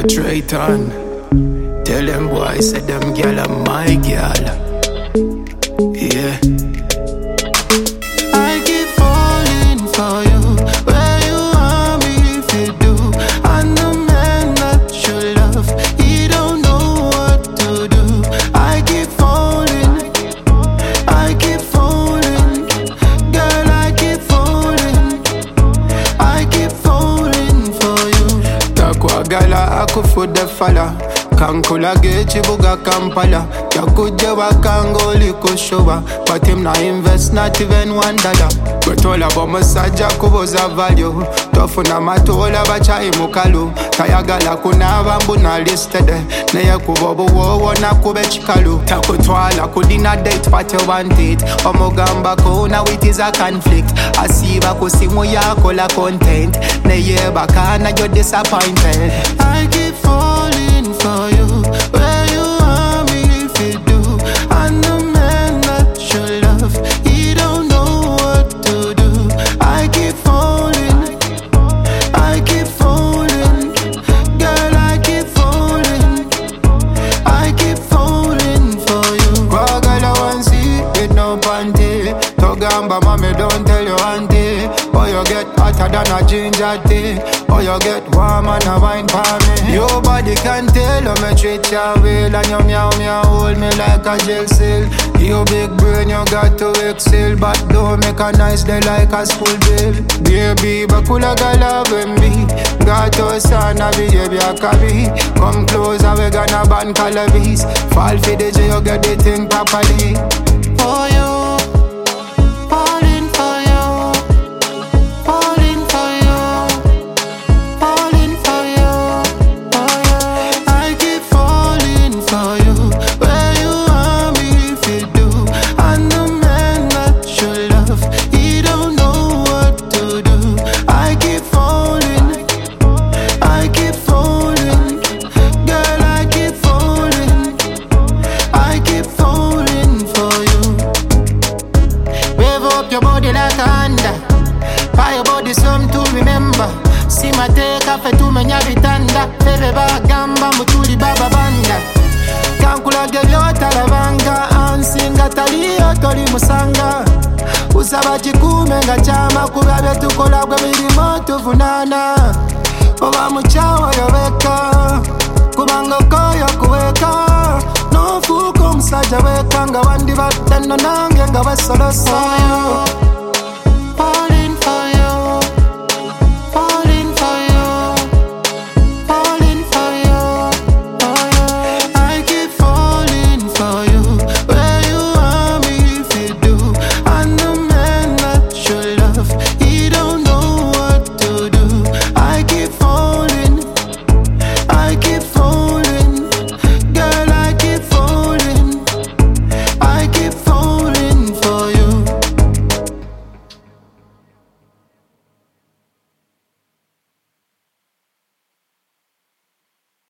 Trayton, tell them boys, say them girl are my girl. Yeah. I keep falling for you, where you want me to do. And the man that you love, he don't know what to do. I keep falling, girl, I keep falling for you. Takwa gala akufude fala, kankula gechi buga Kampala. Yakuje wakangoli kushowa, but him not invest not even $1. But all about masaja kuboza value. Tofu na matola bacha imukalu. Kayagala kunava mbuna listed. Neye kubobo wowo na kube chikalu. Takutwala kudina date pate want it. Omogamba kuna it is a conflict. Asiva kusimu yako la content. Neye bakana you're disappointed. I keep falling for you, where you want me to do. And the man that you love, he don't know what to do. I keep falling, girl, I keep falling for you. Kwagala wansi with no panty. Togamba mommy don't tell your auntie. Or you get hotter than a ginger tea. Or you get warm and a wine for me. Your body can tell how me treat you well. And you meow meow hold me like a jail cell. You big brain you got to excel. But don't make a nice day like a school bill. Baby bakula gala wembi. Got to son a baby a kabi. Come closer we gonna ban calavis. Fall for the J you get the thing properly. For you, falling for you, falling for you, falling for you, for you. I keep falling for you, where you want me to do. And the man that you love, he don't know what to do. I keep falling, girl, I keep falling for you. Wave up your body like a Honda. Buy your body some to remember. See my take off to menya vitanda. Bebe bagamba mutuli baba banda. Kankula gelyota lavanga. Ansinga taliyo toli musanga. Usaba chikume nga chama. Kubabe tukola kwa milimo tuvunana. Oba muchawa yoweka. Kubanga koyo kuweka. No fuko msaja weka. Nga wandi batendo nange nga basoloso.